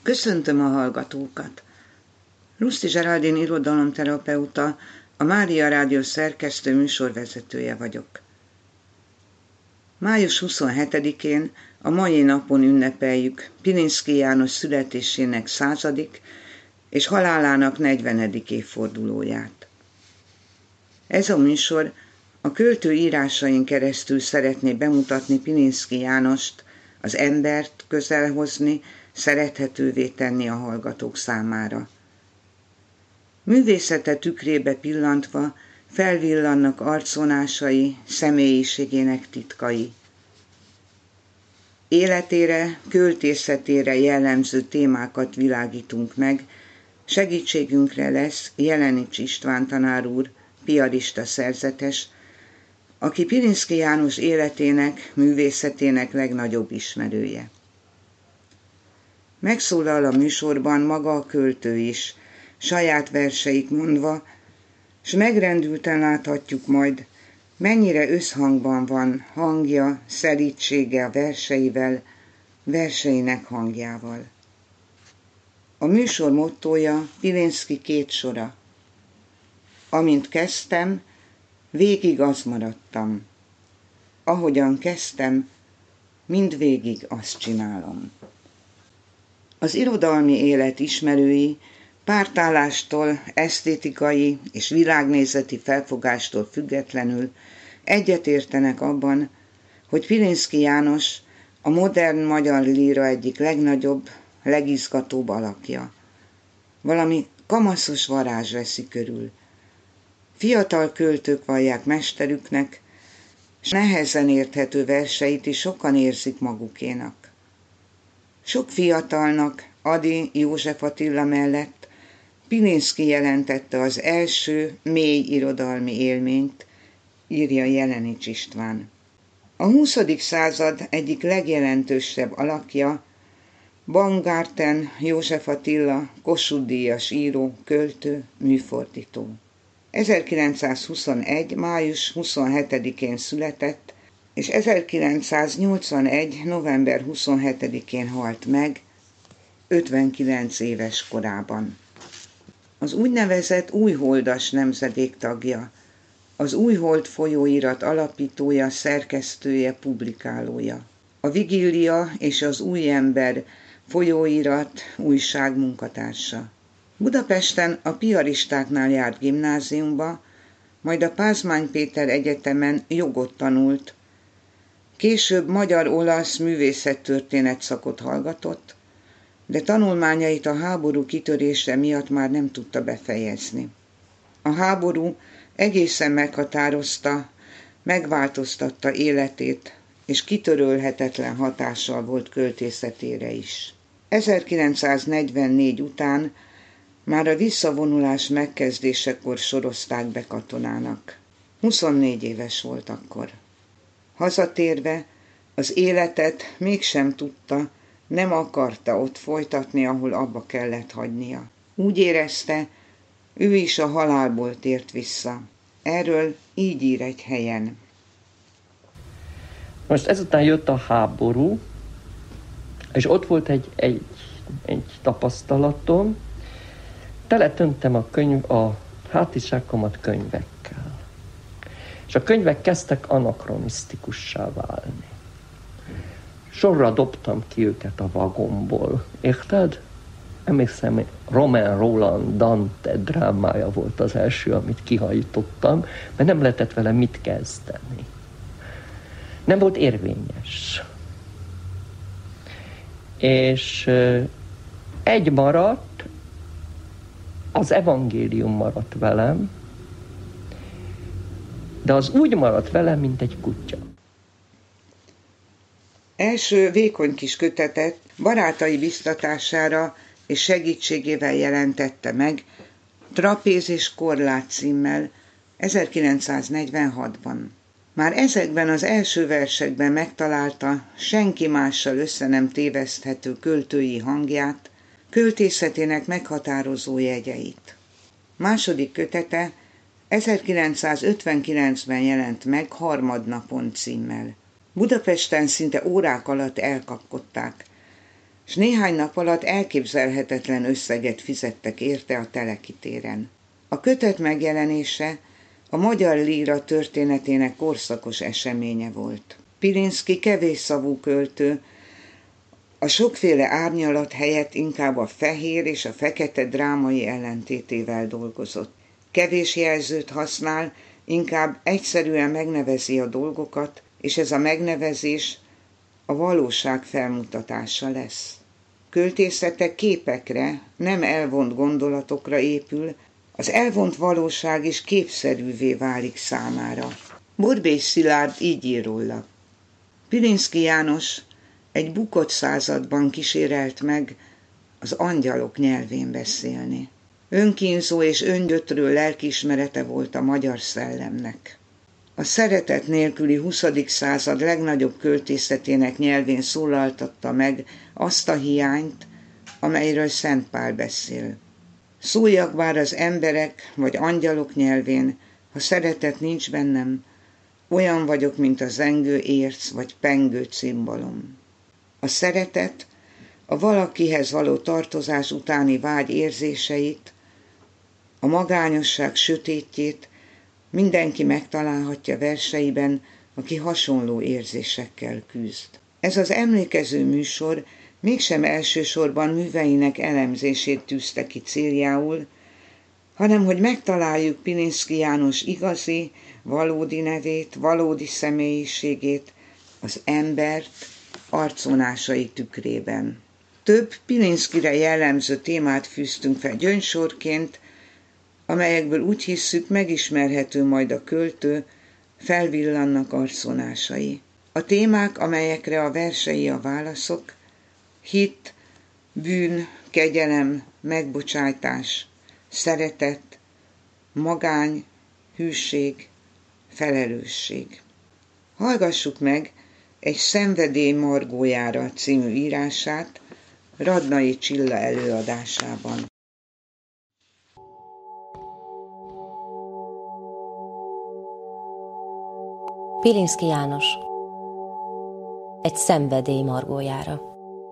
Köszöntöm a hallgatókat! Ruszti Zseraldin irodalomterapeuta, a Mária Rádió szerkesztő műsorvezetője vagyok. Május 27-én a mai napon ünnepeljük Pilinszky János születésének 100. és halálának 40. évfordulóját. Ez a műsor a költő írásain keresztül szeretné bemutatni Pilinszky Jánost, az embert közelhozni, szerethetővé tenni a hallgatók számára. Művészete tükrébe pillantva felvillannak arcvonásai, személyiségének titkai. Életére, költészetére jellemző témákat világítunk meg, segítségünkre lesz Jelenics István tanár úr, piarista szerzetes, aki Pilinszky János életének, művészetének legnagyobb ismerője. Megszólal a műsorban maga a költő is, saját verseit mondva, s megrendülten láthatjuk majd, mennyire összhangban van hangja, szelídsége a verseivel, verseinek hangjával. A műsor mottója Pilinszky 2 sora. Amint kezdtem, végig az maradtam. Ahogyan kezdtem, mindvégig azt csinálom. Az irodalmi élet ismerői pártállástól, esztétikai és világnézeti felfogástól függetlenül egyetértenek abban, hogy Pilinszky János a modern magyar líra egyik legnagyobb, legizgatóbb alakja. Valami kamaszos varázs veszi körül. Fiatal költők vallják mesterüknek, s nehezen érthető verseit is sokan érzik magukénak. Sok fiatalnak, Ady József Attila mellett Pilinszky jelentette az első mély irodalmi élményt, írja Jelenics István. A 20. század egyik legjelentősebb alakja Baumgarten József Attila, Kossuth-díjas író, költő, műfordító. 1921. május 27-én született, és 1981. november 27-én halt meg, 59 éves korában. Az úgynevezett újholdas nemzedék tagja, az Újhold folyóirat alapítója, szerkesztője, publikálója. A Vigília és az Új Ember folyóirat újság munkatársa. Budapesten a piaristáknál járt gimnáziumba, majd a Pázmány Péter Egyetemen jogot tanult. Később magyar-olasz művészettörténet szakot hallgatott, de tanulmányait a háború kitörése miatt már nem tudta befejezni. A háború egészen meghatározta, megváltoztatta életét, és kitörölhetetlen hatással volt költészetére is. 1944 után már a visszavonulás megkezdésekor sorozták be katonának. 24 éves volt akkor. Hazatérve az életet mégsem tudta, nem akarta ott folytatni, ahol abba kellett hagynia. Úgy érezte, ő is a halálból tért vissza. Erről így ír egy helyen. Most ezután jött a háború, és ott volt egy tapasztalatom. Teletöntöttem a hátizsákomat könyvekkel. És a könyvek kezdtek anakronisztikussá válni. Sorra dobtam ki őket a vagomból. Érted? Emlékszem, Romain Rolland Dante drámája volt az első, amit kihajtottam, mert nem lehetett vele mit kezdeni. Nem volt érvényes. És egy maradt, az evangélium maradt velem, de az úgy maradt velem, mint egy kutya. Első vékony kis kötetet barátai biztatására és segítségével jelentette meg, Trapéz és korlát címmel 1946-ban. Már ezekben az első versekben megtalálta senki mással össze nem téveszthető költői hangját, költészetének meghatározó jegyeit. Második kötete 1959-ben jelent meg Harmadnapon címmel. Budapesten szinte órák alatt elkapkodták. s néhány nap alatt elképzelhetetlen összeget fizettek érte a Teleky-téren. A kötet megjelenése a magyar líra történetének korszakos eseménye volt. Pilinszky kevésszavú költő, a sokféle árnyalat helyett inkább a fehér és a fekete drámai ellentétével dolgozott. Kevés jelzőt használ, inkább egyszerűen megnevezi a dolgokat, és ez a megnevezés a valóság felmutatása lesz. Költészete képekre, nem elvont gondolatokra épül, az elvont valóság is képszerűvé válik számára. Borbély Szilárd így ír róla. Pilinszky János egy bukott században kísérelt meg az angyalok nyelvén beszélni. Önkínzó és öngyötrő lelkiismerete volt a magyar szellemnek. A szeretet nélküli 20. század legnagyobb költészetének nyelvén szólaltatta meg azt a hiányt, amelyről Szent Pál beszél. Szóljak bár az emberek vagy angyalok nyelvén, ha szeretet nincs bennem, olyan vagyok, mint a zengő érc vagy pengő cimbalom. A szeretet a valakihez való tartozás utáni vágy érzéseit, a magányosság sötétjét mindenki megtalálhatja verseiben, aki hasonló érzésekkel küzd. Ez az emlékező műsor mégsem elsősorban műveinek elemzését tűzte ki céljául, hanem hogy megtaláljuk Pilinszky János igazi, valódi nevét, valódi személyiségét, az embert arcvonásai tükrében. Több Pilinszkyre jellemző témát fűztünk fel gyöngysorként, amelyekből úgy hisszük, megismerhető majd a költő, felvillannak arcvonásai. A témák, amelyekre a versei a válaszok: hit, bűn, kegyelem, megbocsájtás, szeretet, magány, hűség, felelősség. Hallgassuk meg egy Szenvedély margójára című írását Radnai Csilla előadásában. Pilinszky János. Egy szenvedély margójára.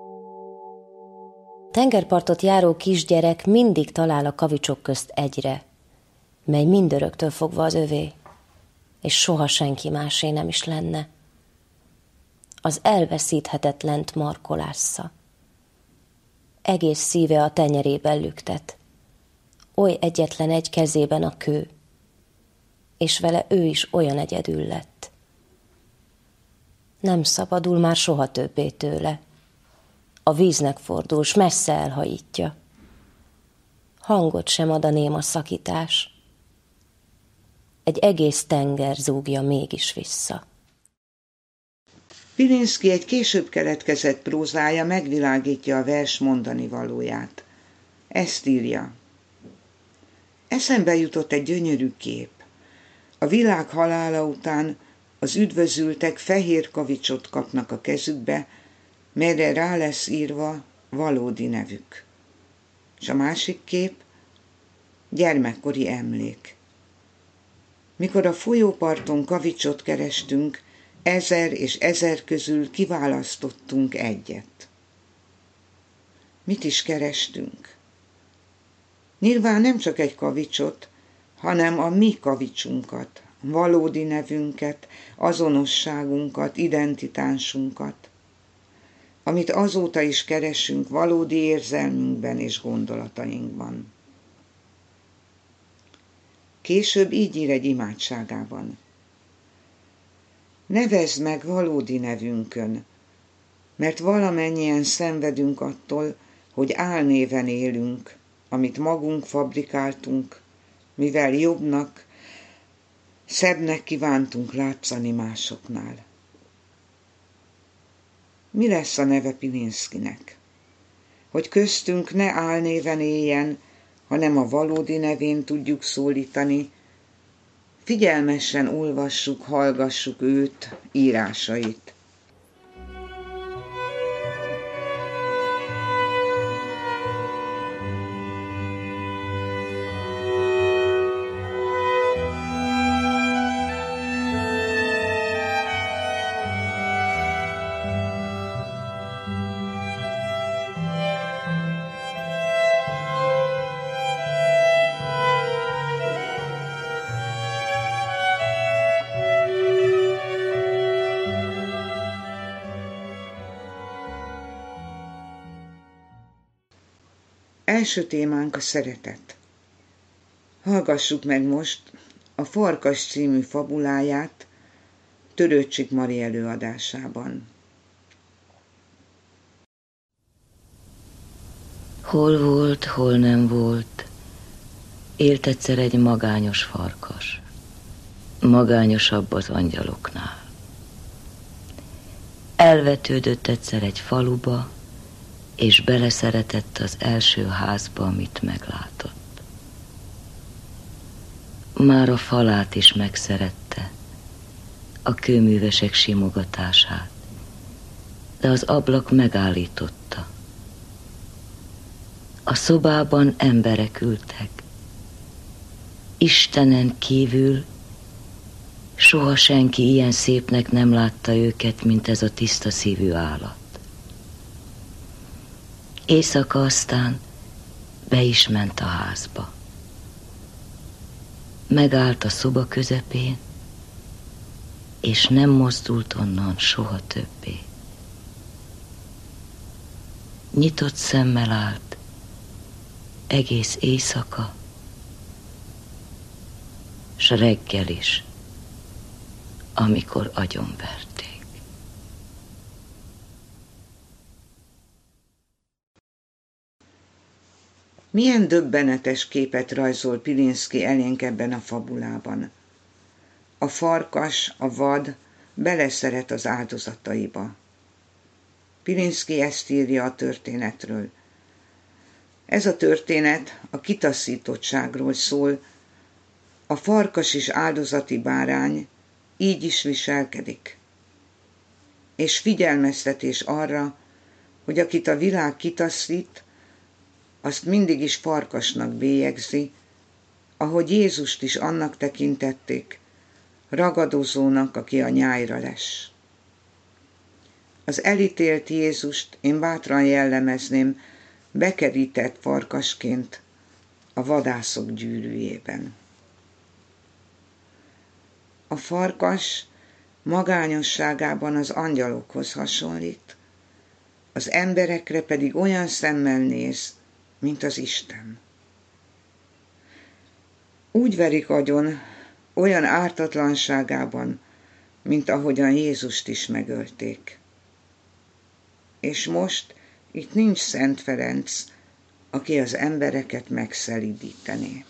Tengerpartot járó kisgyerek mindig talál a kavicsok közt egyre, mely mindöröktől fogva az övé, és soha senki másé nem is lenne. Az elveszíthetetlent markolásza. Egész szíve a tenyerében lüktet, oly egyetlen egy kezében a kő, és vele ő is olyan egyedül lett. Nem szabadul már soha többé tőle. A víznek fordul, s messze elhajítja. Hangot sem ad a néma szakítás. Egy egész tenger zúgja mégis vissza. Pilinszky egy később keletkezett prózája megvilágítja a vers mondani valóját. Ezt írja. Eszembe jutott egy gyönyörű kép. A világ halála után az üdvözültek fehér kavicsot kapnak a kezükbe, melyre rá lesz írva valódi nevük. És a másik kép gyermekkori emlék. Mikor a folyóparton kavicsot kerestünk, 1000 és 1000 közül kiválasztottunk egyet. Mit is kerestünk? Nyilván nem csak egy kavicsot, hanem a mi kavicsunkat, valódi nevünket, azonosságunkat, identitásunkat, amit azóta is keresünk valódi érzelmünkben és gondolatainkban. Később így ír egy imádságában. Nevezd meg valódi nevünkön, mert valamennyien szenvedünk attól, hogy álnéven élünk, amit magunk fabrikáltunk, mivel jobbnak, szebbnek kívántunk látszani másoknál. Mi lesz a neve Pilinszkynek? Hogy köztünk ne álnéven éljen, hanem a valódi nevén tudjuk szólítani, figyelmesen olvassuk, hallgassuk őt, írásait. Első témánk a szeretet. Hallgassuk meg most a Farkas című fabuláját Törőcsik Mari előadásában. Hol volt, hol nem volt, élt egyszer egy magányos farkas. Magányosabb az angyaloknál. Elvetődött egyszer egy faluba, és beleszeretett az első házba, amit meglátott. Már a falát is megszerette, a kőművesek simogatását, de az ablak megállította. A szobában emberek ültek. Istenen kívül soha senki ilyen szépnek nem látta őket, mint ez a tiszta szívű állat. Éjszaka aztán be is ment a házba. Megállt a szoba közepén, és nem mozdult onnan soha többé. Nyitott szemmel állt, egész éjszaka, s reggel is, amikor agyonverték. Milyen döbbenetes képet rajzol Pilinszky elénk ebben a fabulában. A farkas, a vad beleszeret az áldozataiba. Pilinszky ezt írja a történetről. Ez a történet a kitaszítottságról szól. A farkas és áldozati bárány így is viselkedik. És figyelmeztetés arra, hogy akit a világ kitaszít, azt mindig is farkasnak bélyegzi, ahogy Jézust is annak tekintették, ragadozónak, aki a nyájra les. Az elítélt Jézust én bátran jellemezném bekerített farkasként a vadászok gyűrűjében. A farkas magányosságában az angyalokhoz hasonlít, az emberekre pedig olyan szemmel néz, mint az Isten. Úgy verik agyon, olyan ártatlanságában, mint ahogyan Jézust is megölték. És most itt nincs Szent Ferenc, aki az embereket megszelídítené.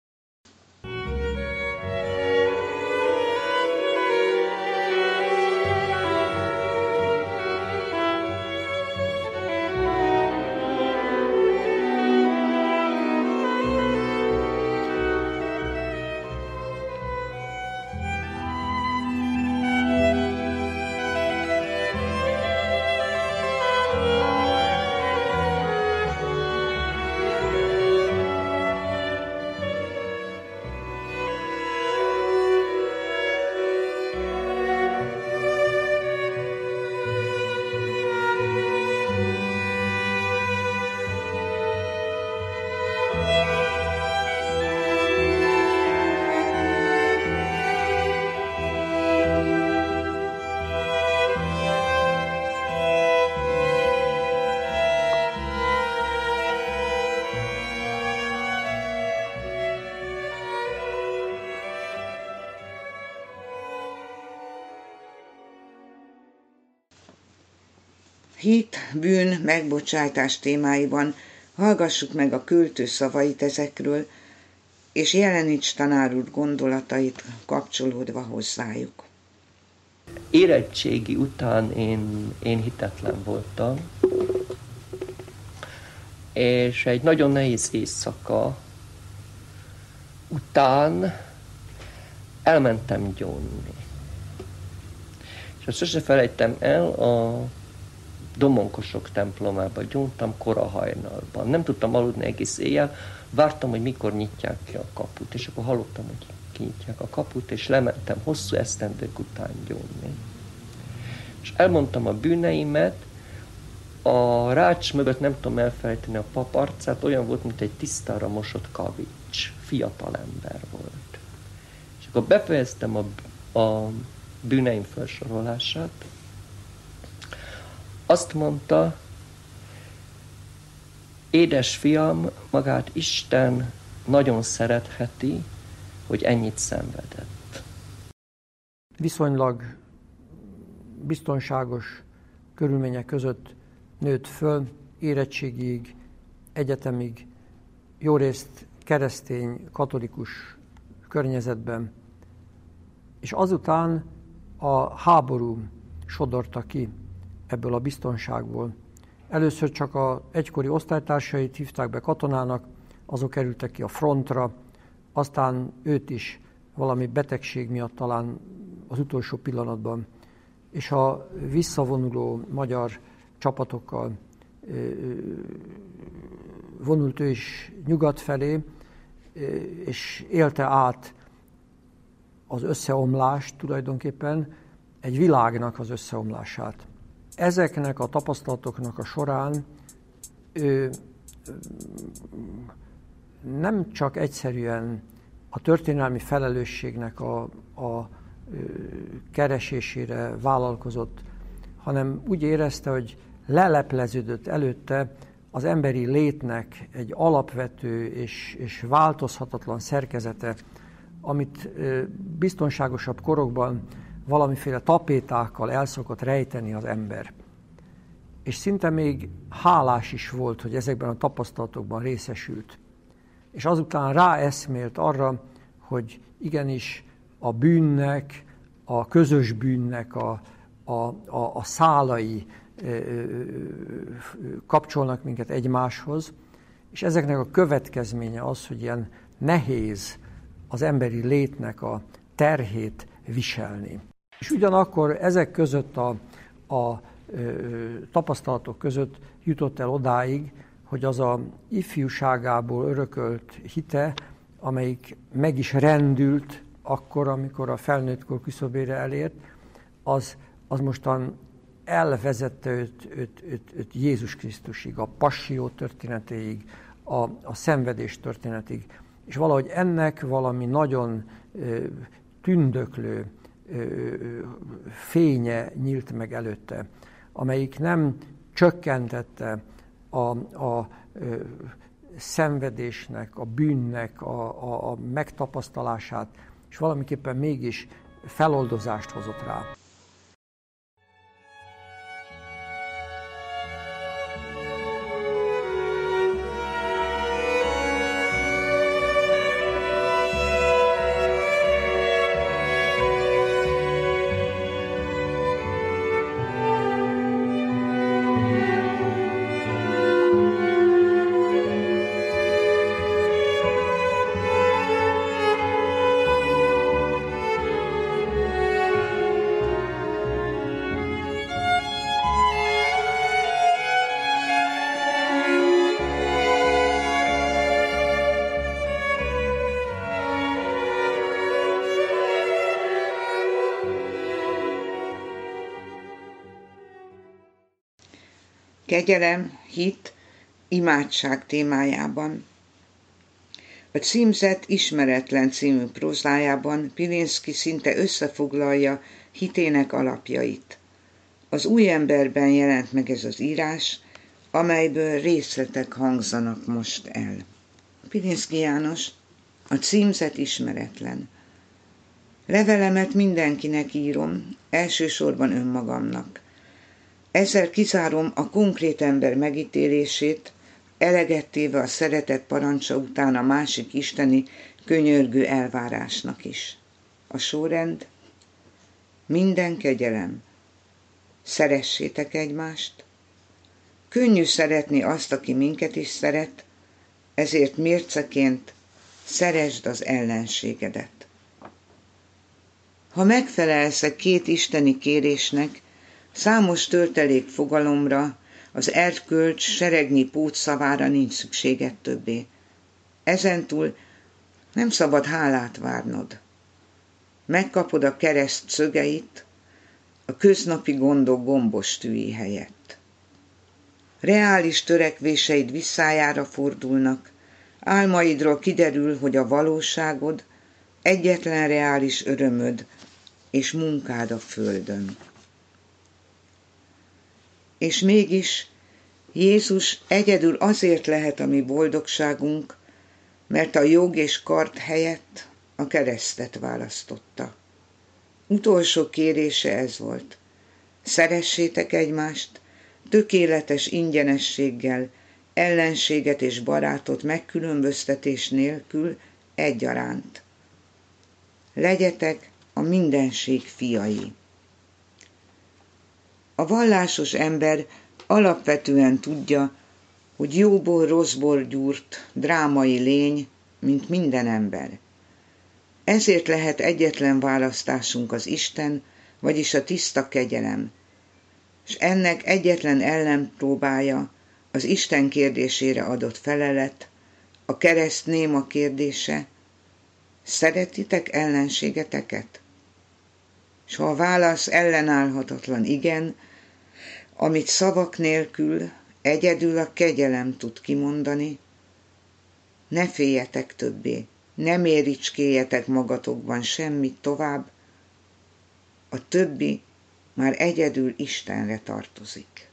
Hit, bűn, megbocsátás témáiban hallgassuk meg a költő szavait ezekről, és jeleníts tanár úr gondolatait kapcsolódva hozzájuk. Érettségi után én hitetlen voltam, és egy nagyon nehéz éjszaka után elmentem gyónni. És azt sose felejtem el, a Domonkosok templomába gyóntam korahajnalban. Nem tudtam aludni egész éjjel, vártam, hogy mikor nyitják ki a kaput, és akkor hallottam, hogy kinyitják a kaput, és lementem hosszú esztendők után gyónni. És elmondtam a bűneimet, a rács mögött nem tudom elfelejteni a pap arcát, olyan volt, mint egy tisztára mosott kavics. Fiatal ember volt. És akkor befejeztem a bűneim felsorolását. Azt mondta, édes fiam, magát Isten nagyon szeretheti, hogy ennyit szenvedett. Viszonylag biztonságos körülmények között nőtt föl, érettségig, egyetemig, jórészt keresztény, katolikus környezetben. És azután a háború sodorta ki ebből a biztonságból. Először csak az egykori osztálytársait hívták be katonának, azok kerültek ki a frontra, aztán őt is valami betegség miatt talán az utolsó pillanatban, és a visszavonuló magyar csapatokkal vonult ő is nyugat felé, és élte át az összeomlást tulajdonképpen, egy világnak az összeomlását. Ezeknek a tapasztalatoknak a során ő nem csak egyszerűen a történelmi felelősségnek a keresésére vállalkozott, hanem úgy érezte, hogy lelepleződött előtte az emberi létnek egy alapvető és változhatatlan szerkezete, amit biztonságosabb korokban valamiféle tapétákkal el szokott rejteni az ember. És szinte még hálás is volt, hogy ezekben a tapasztalatokban részesült. És azután ráeszmélt arra, hogy igenis a bűnnek, a közös bűnnek a szálai kapcsolnak minket egymáshoz, és ezeknek a következménye az, hogy ilyen nehéz az emberi létnek a terhét viselni. És ugyanakkor ezek között a tapasztalatok között jutott el odáig, hogy az a ifjúságából örökölt hite, amelyik meg is rendült akkor, amikor a felnőttkor küszöbére elért, az mostan elvezette őt Jézus Krisztusig, a passzió történetéig, a szenvedés történetig. És valahogy ennek valami nagyon tündöklő fénye nyílt meg előtte, amelyik nem csökkentette a szenvedésnek, a bűnnek a megtapasztalását, és valamiképpen mégis feloldozást hozott rá. Kegyelem, hit, imádság témájában. A címzet Ismeretlen című prózájában Pilinszky szinte összefoglalja hitének alapjait. Az Új emberben jelent meg ez az írás, amelyből részletek hangzanak most el. Pilinszky János, a címzet ismeretlen. Levelemet mindenkinek írom, elsősorban önmagamnak. Ezzel kizárom a konkrét ember megítélését, eleget téve a szeretet parancsa után a másik isteni könyörgő elvárásnak is. A sorrend: minden kegyelem. Szeressétek egymást. Könnyű szeretni azt, aki minket is szeret, ezért mérceként szeresd az ellenségedet. Ha megfelelsz két isteni kérésnek, számos töltelék fogalomra, az erkölcs seregnyi pótszavára nincs szükséged többé. Ezentúl nem szabad hálát várnod. Megkapod a kereszt szögeit, a köznapi gondok gombos tűi helyett. Reális törekvéseid visszájára fordulnak, álmaidról kiderül, hogy a valóságod egyetlen reális örömöd és munkád a földön. És mégis Jézus egyedül azért lehet a mi boldogságunk, mert a jog és kard helyett a keresztet választotta. Utolsó kérése ez volt. Szeressétek egymást, tökéletes ingyenességgel, ellenséget és barátot megkülönböztetés nélkül egyaránt. Legyetek a mindenség fiai. A vallásos ember alapvetően tudja, hogy jóból rosszból gyúrt drámai lény, mint minden ember. Ezért lehet egyetlen választásunk az Isten, vagyis a tiszta kegyelem, és ennek egyetlen ellenpróbája az Isten kérdésére adott felelet, a kereszt néma kérdése: szeretitek ellenségeteket? S ha a válasz ellenállhatatlan igen, amit szavak nélkül egyedül a kegyelem tud kimondani, ne féljetek többé, ne méricskéjetek magatokban semmit tovább, a többi már egyedül Istenre tartozik.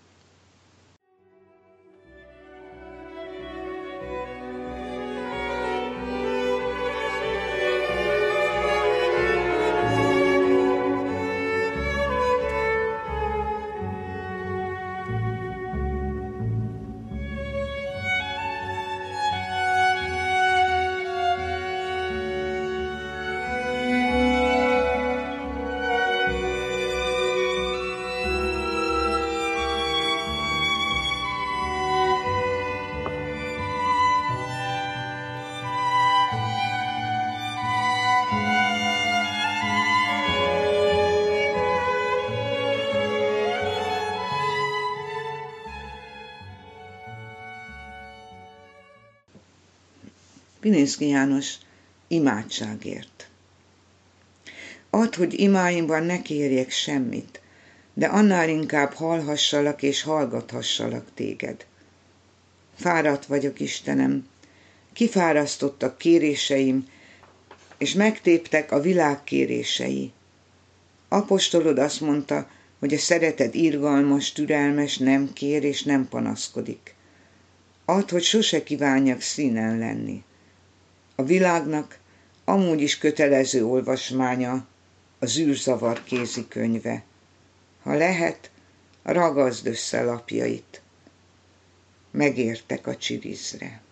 Pilinszky János imádságért. Add, hogy imáimban ne kérjek semmit, de annál inkább hallhassalak és hallgathassalak téged. Fáradt vagyok, Istenem, kifárasztottak kéréseim, és megtéptek a világ kérései. Apostolod azt mondta, hogy a szeretet irgalmas, türelmes, nem kér és nem panaszkodik. Add, hogy sose kívánjak színen lenni. A világnak amúgy is kötelező olvasmánya a zűrzavar kézikönyve. Ha lehet, ragaszd össze lapjait. Megértek a csirizre.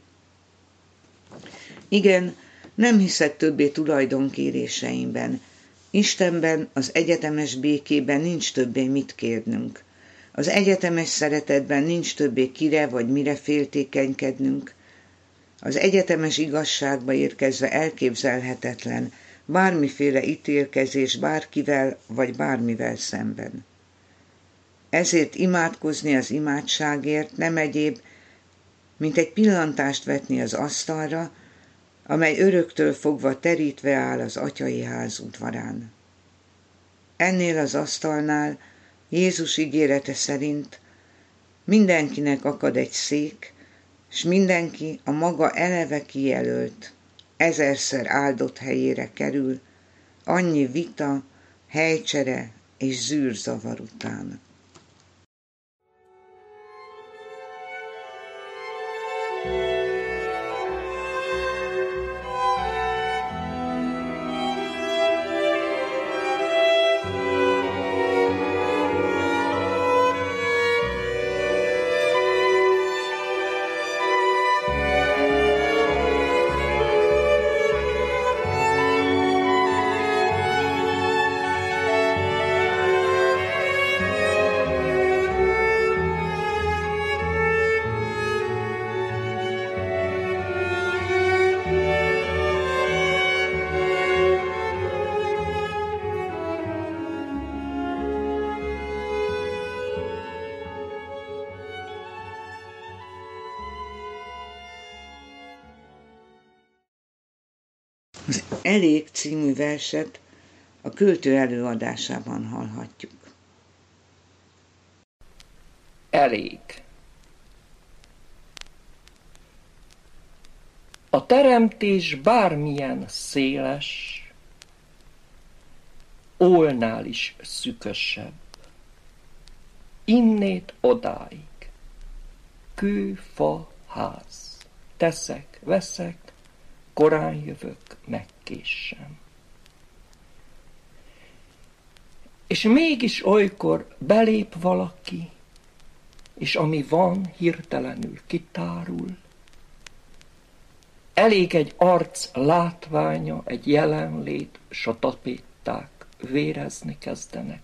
Igen, nem hiszek többé tulajdonkéréseimben. Istenben, az egyetemes békében nincs többé mit kérnünk. Az egyetemes szeretetben nincs többé kire vagy mire féltékenykednünk. Az egyetemes igazságba érkezve elképzelhetetlen bármiféle ítélkezés bárkivel vagy bármivel szemben. Ezért imádkozni az imádságért nem egyéb, mint egy pillantást vetni az asztalra, amely öröktől fogva terítve áll az atyai ház udvarán. Ennél az asztalnál Jézus ígérete szerint mindenkinek akad egy szék, s mindenki a maga eleve kijelölt, ezerszer áldott helyére kerül, annyi vita, helycsere és zűrzavar után. Az Elég című verset a költő előadásában hallhatjuk. Elég. A teremtés bármilyen széles, ólnál is szükösebb, innét odáig. kőfa ház. Teszek, veszek, korán jövök, megkéssem. És mégis olykor belép valaki, és ami van, hirtelenül kitárul. Elég egy arc látványa, egy jelenlét, s a tapéták vérezni kezdenek.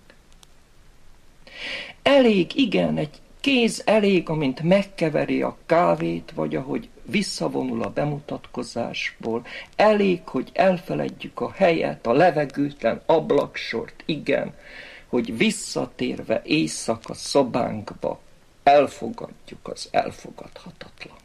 Elég, igen, egy kéz elég, amint megkeveri a kávét, vagy ahogy visszavonul a bemutatkozásból. Elég, hogy elfeledjük a helyet, a levegőtlen ablaksort, igen, hogy visszatérve éjszaka szobánkba elfogadjuk az elfogadhatatlant.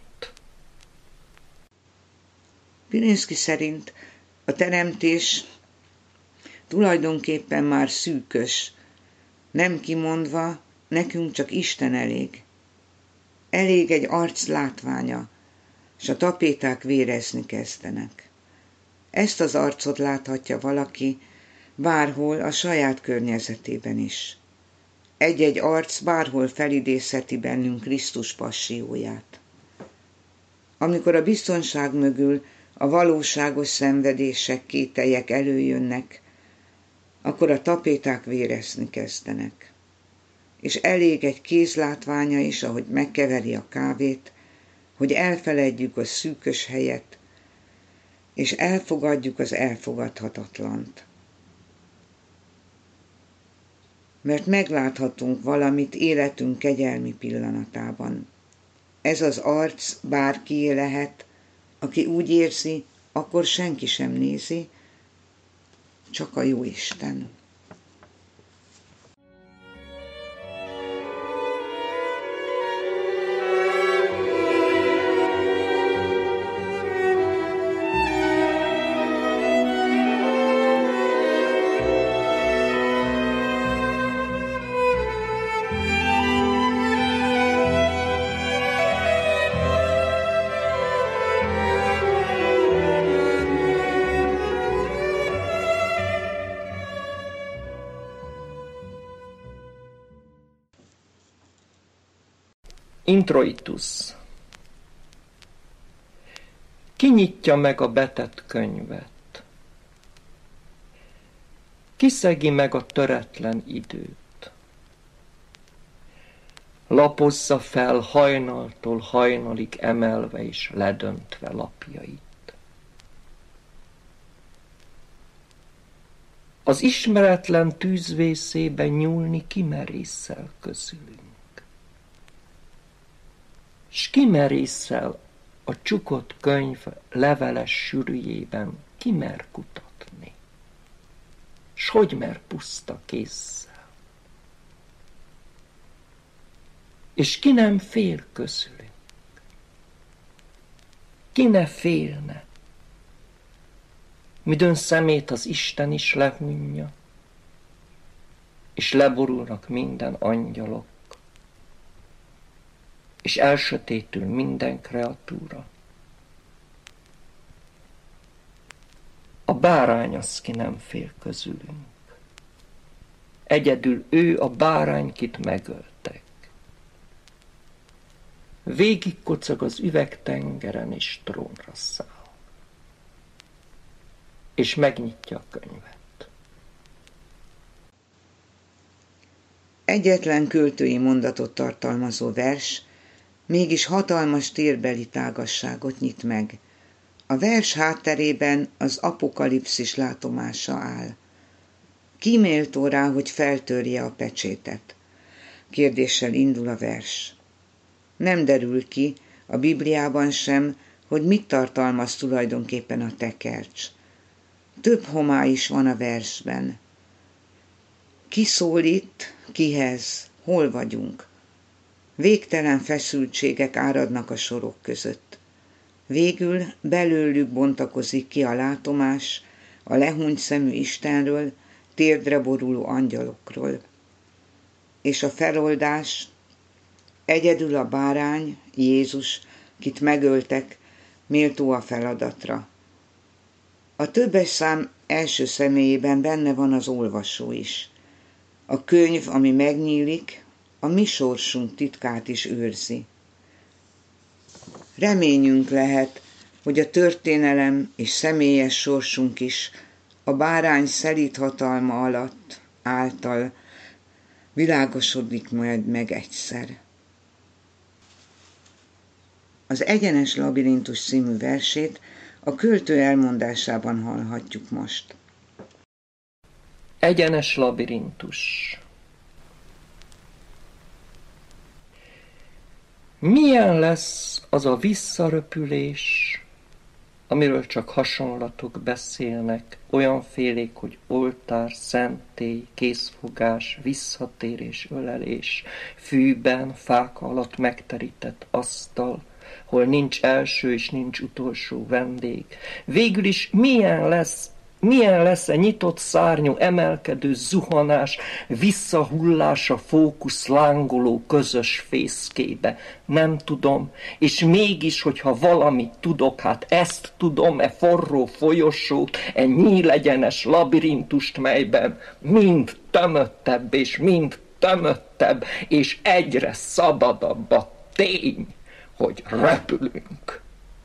Pilinszky szerint a teremtés tulajdonképpen már szűkös, nem kimondva, nekünk csak Isten elég. Elég egy arc látványa, s a tapéták vérezni kezdenek. Ezt az arcot láthatja valaki bárhol a saját környezetében is. Egy-egy arc bárhol felidézheti bennünk Krisztus passzióját. Amikor a biztonság mögül a valóságos szenvedések, kételyek előjönnek, akkor a tapéták vérezni kezdenek. És elég egy kéz látványa is, ahogy megkeveri a kávét, hogy elfeledjük a szűkös helyet, és elfogadjuk az elfogadhatatlant. Mert megláthatunk valamit életünk kegyelmi pillanatában. Ez az arc bárkié lehet, aki úgy érzi, akkor senki sem nézi, csak a Jóisten. Introitus. Kinyitja meg a betett könyvet? Kiszegi meg a töretlen időt? Lapozza fel hajnaltól hajnalig emelve és ledöntve lapjait. Az ismeretlen tűzvészébe nyúlni kimerészel közülünk. S kimerészel a csukott könyv leveles sűrűjében kimer kutatni? S hogy mer puszta kézzel? És ki nem fél közülünk? Ki ne félne? Midőn szemét az Isten is lehunja, és leborulnak minden angyalok, és elsötétül minden kreatúra. A bárány az, ki nem fél közülünk. Egyedül ő a bárány, kit megöltek. Végig kocog az üvegtengeren, és trónra száll. És megnyitja a könyvet. Egyetlen költői mondatot tartalmazó vers, mégis hatalmas térbeli tágasságot nyit meg. A vers hátterében az apokalipszis látomása áll. Ki méltó rá, hogy feltörje a pecsétet? Kérdéssel indul a vers. Nem derül ki a Bibliában sem, hogy mit tartalmaz tulajdonképpen a tekercs. Több homály is van a versben. Ki szól itt, kihez, hol vagyunk? Végtelen feszültségek áradnak a sorok között. Végül belőlük bontakozik ki a látomás a lehúnyt szemű Istenről, térdre boruló angyalokról. És a feloldás egyedül a bárány, Jézus, kit megöltek, méltó a feladatra. A többes szám első személyében benne van az olvasó is. A könyv, ami megnyílik, a mi sorsunk titkát is őrzi. reményünk lehet, hogy a történelem és személyes sorsunk is a bárány szelíd hatalma által világosodik majd meg egyszer. Az Egyenes labirintus című versét a költő elmondásában hallhatjuk most. Egyenes labirintus. Milyen lesz az a visszaröpülés, amiről csak hasonlatok beszélnek, olyan félék, hogy oltár, szentély, készfogás, visszatérés, ölelés, fűben, fák alatt megterített asztal, hol nincs első és nincs utolsó vendég. Végül is milyen lesz-e nyitott szárnyú, emelkedő zuhanás, visszahullása fókusz lángoló közös fészkébe? Nem tudom, és mégis, hogyha valamit tudok, hát ezt tudom, forró folyosót, nyílegyenes labirintust, melyben mind tömöttebb, és mind tömöttebb, és egyre szabadabb a tény, hogy repülünk.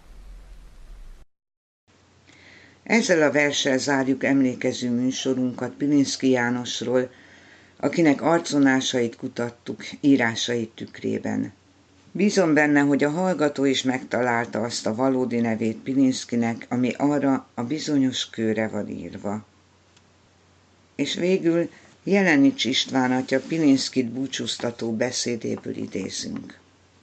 Ezzel a verssel zárjuk emlékező műsorunkat Pilinszky Jánosról, akinek arcvonásait kutattuk írásait tükrében. Bízom benne, hogy a hallgató is megtalálta azt a valódi nevét Pilinszkynek, ami arra a bizonyos kőre van írva. És végül Jelenics István atya Pilinszkyt búcsúztató beszédéből idézünk.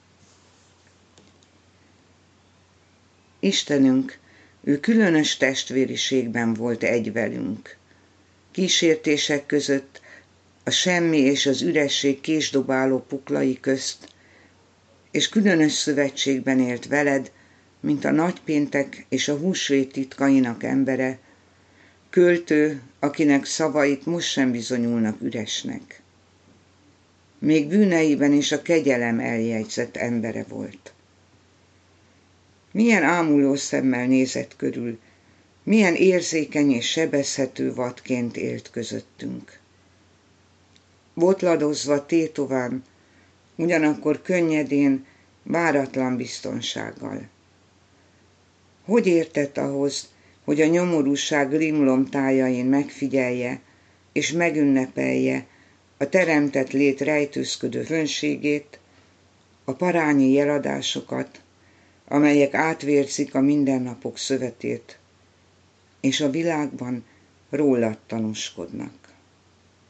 Istenünk, ő különös testvériségben volt egy velünk. Kísértések között, a semmi és az üresség késdobáló puklai közt, és különös szövetségben élt veled, mint a nagypéntek és a húsvét titkainak embere, költő, akinek szavait most sem bizonyulnak üresnek. Még bűneiben is a kegyelem eljegyzett embere volt. Milyen ámuló szemmel nézett körül, milyen érzékeny és sebezhető vadként élt közöttünk. Botladozva tétován, ugyanakkor könnyedén, váratlan biztonsággal. Hogy értett ahhoz, hogy a nyomorúság limlomtájain megfigyelje és megünnepelje a teremtett lét rejtőzködő fönségét, a parányi jeladásokat, amelyek átvérzik a mindennapok szövetét, és a világban rólad tanúskodnak.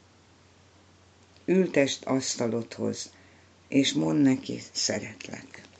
Ültest asztalodhoz, és mondd neki, szeretlek.